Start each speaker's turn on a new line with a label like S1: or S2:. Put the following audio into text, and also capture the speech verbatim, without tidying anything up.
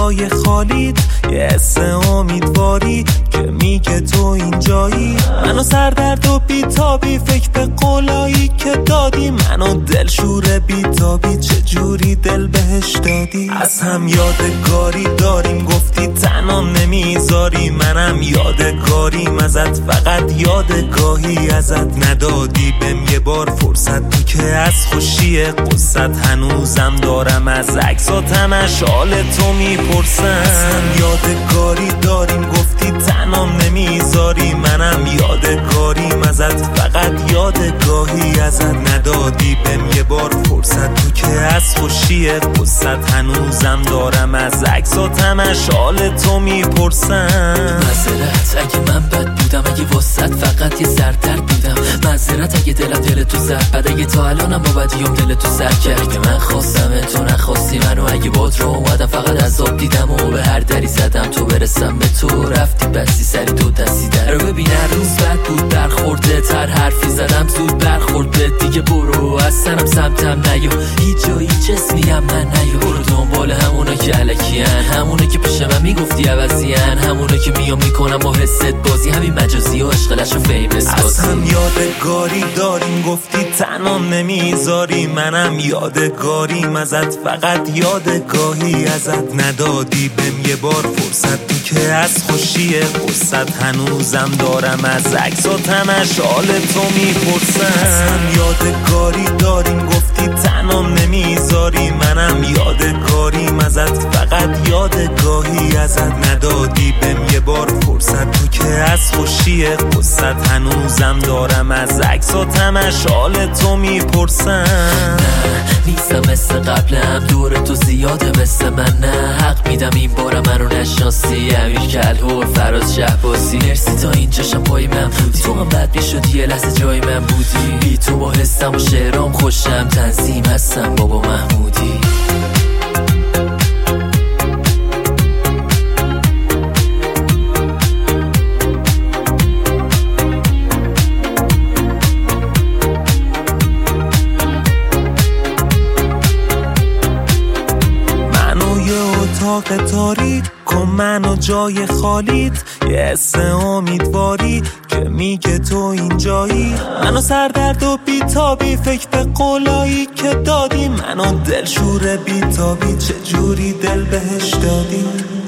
S1: جای خالیت، یه حس امیدواری که میگه تو اینجایی. منو سردرد و بیتابی، فکر به قولایی که دادی، منو دلشور بیتابی، چجوری دل بهش دادی. از هم یادگاری داریم، گفتی تنام نمیذاری، منم یادگاریم ازت، فقط یادگاهی ازت ندادی بهم یه بار فرصت. تو که از خوشی قصت هنوزم دارم، از عکسات همش حال تو میپرسم. یادگاری داریم، گفتی تنام نمیذاری، منم یادگاریم ازت، فقط یادگاهی ازت ندادی بهم یه بار فرصت. تو که از خوشی قصت هنوزم دارم، از عکسات همش حال تو میپرسم.
S2: معذرت اگه من بد بودم، اگه وسط فقط یه سردرد بودم. معذرت اگه دلم دل تو زد، بعد اگه تا الانم با بدیوم دل تو سر کرد. که من خواستم تو نخواستی منو، اگه باد رو اومدم فقط عذاب دیدم و به هر دری زدم تو برسم به تو. رفتی بستی سری دو دستی در رو ببین، هر روز بد بود برخورده تر، حرفی زدم زود برخورد به دیگه. برو از سنم سمتم نیا، هیچ جایی هیچ اسمی هم من نیا. برو دنبال همونا که علکین، همونا که پیش من میگفتی عوضین، همونا که میام میکنم با حست بازی، همین مجازی و عشقلش و فیمس بازی.
S1: از هم یادگاری داریم، گفتی تنام نمیذاری، منم یادگاریم ازت، فقط یادگاهی ازت ندادی بهم یه بار فرصت. تو که از خوشی قصت هنوزم دارم، از عکسات همش حال تو میپرسم. از هم یادگاری داریم، گفتی تنام نمیذاری، منم یادگاریم ازت، فقط یادگاهی ازت ندادی بهم یه بار فرصت. تو که از خوشی قصت هنوزم دارم، از عکسات همش حال تو میپرسم.
S2: نه نیستم مثل قبلم، دور تو زیاده مثل من، نه حق میدم این بارم منو نشناسی. امیر کلهور فراز شهبازی، مرسی تا اینجاشم پای من بودی. تو هم بد میشدی یه لحظه جای من بودی، بی تو با حسم و شعرام خوشم، تنظیم هستم بابا محمودی.
S1: اتاق تاریک کن منو جای خالیت، یه حس امیدواری که میگه تو اینجایی. منو سردرد و بیتابی، فکر به قولایی که دادی، منو دلشور بیتابی، چجوری دل بهش دادی.